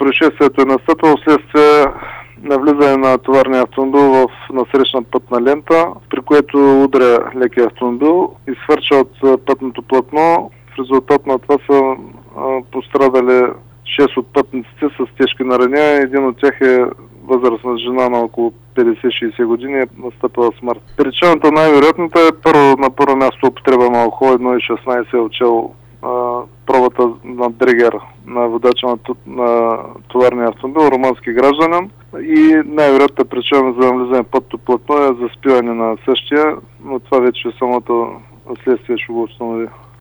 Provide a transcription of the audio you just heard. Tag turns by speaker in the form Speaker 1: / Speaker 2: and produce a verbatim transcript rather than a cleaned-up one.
Speaker 1: Происшествието е настъпило вследствие навлизане на товарния автомобил в насрещна пътна лента, при което удря лекия автомобил и свърча от пътното платно. В резултат на това са а, пострадали шест от пътниците с тежки наранения. Един от тях е възрастна жена на около петдесет-шейсет години, е настъпила смърт. Причината най-вероятната е първо, на първо място употреба на алкохол. едно цяло шестнайсет е отчел а, пробата на Дрегер на водача на, на товарния автомобил, румънски гражданин, и най-вероятната причина за навлизане в пътното платно е за спиване на същия, но това вече самото следствие ще го установи.